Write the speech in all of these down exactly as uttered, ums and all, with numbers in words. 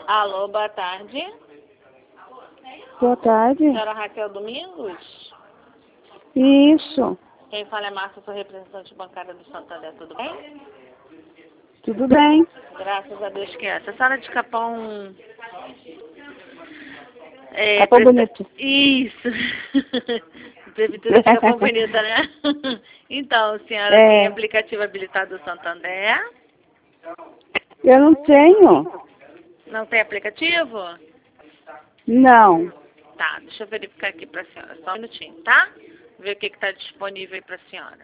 Alô, boa tarde. Boa tarde. Senhora Raquel Domingos? Isso. Quem fala é Márcia, sou representante bancária do Santander, tudo bem? Tudo bem. Graças a Deus que é. A senhora de Capão... É, Capão presta... Bonito. Isso. Prefeitura de Capão Bonito, né? Então, a senhora É. tem aplicativo habilitado do Santander? Eu não tenho. Não tem aplicativo? Não. Tá, deixa eu verificar aqui pra senhora. Só um minutinho, tá? Ver o que que tá disponível aí pra senhora.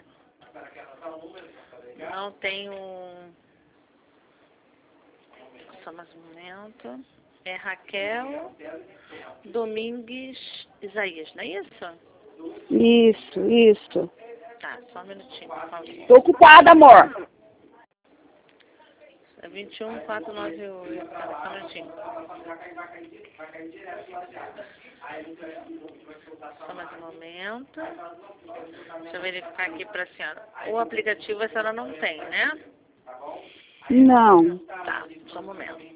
Não tenho... Só mais um momento. É Raquel Domingues Isaías, não é isso? Isso, isso. Tá, só um minutinho, por favor. Tô ocupada, amor. É vinte e um, quatrocentos e noventa e oito. Tá, só um minutinho. Só mais um momento. Deixa eu verificar aqui pra senhora. O aplicativo a senhora não tem, né? Não. Tá, só um momento.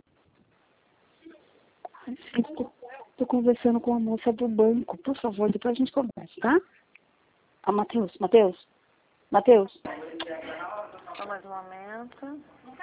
Estou tô conversando com a moça do banco. Por favor, depois a gente conversa, tá? Ah, Matheus, Matheus. Matheus. Só mais um momento.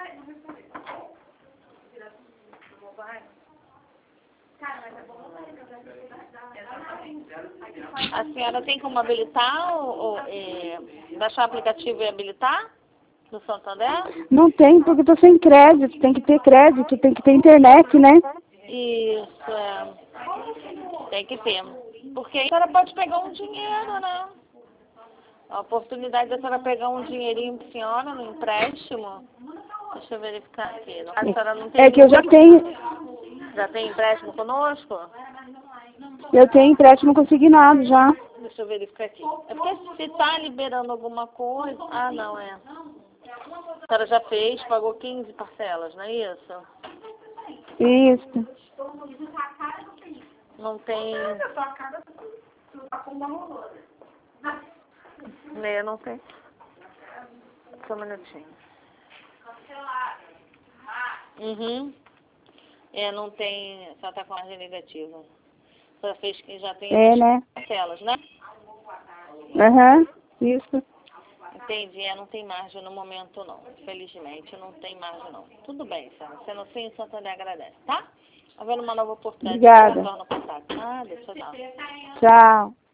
A senhora tem como habilitar ou, ou é, baixar o aplicativo e habilitar do Santander? Não tem, porque eu tô sem crédito. Tem que ter crédito, tem que ter internet, né? Isso, é. Tem que ter. Porque a senhora pode pegar um dinheiro, né? A oportunidade da senhora pegar um dinheirinho pra senhora no empréstimo. Deixa eu verificar aqui. A senhora não tem É que eu já tenho. Já tem empréstimo conosco? Eu tenho empréstimo consignado já. Deixa eu verificar aqui. É porque se tá liberando alguma coisa... Ah, não, é. A senhora já fez, pagou quinze parcelas, não é isso? Isso. Não tem... É, não tem. Só um minutinho. Uhum. É, não tem... Só tá com margem negativa. A senhora fez que já tem É, né? parcelas, né? Aham, isso. Entendi, é, não tem margem no momento não. Infelizmente, não tem margem não. Tudo bem, senhora. Sendo assim, o Santander agradece, tá? Havendo uma nova oportunidade, Obrigada. retorna o contato. Ah, deixa eu dar. Tchau.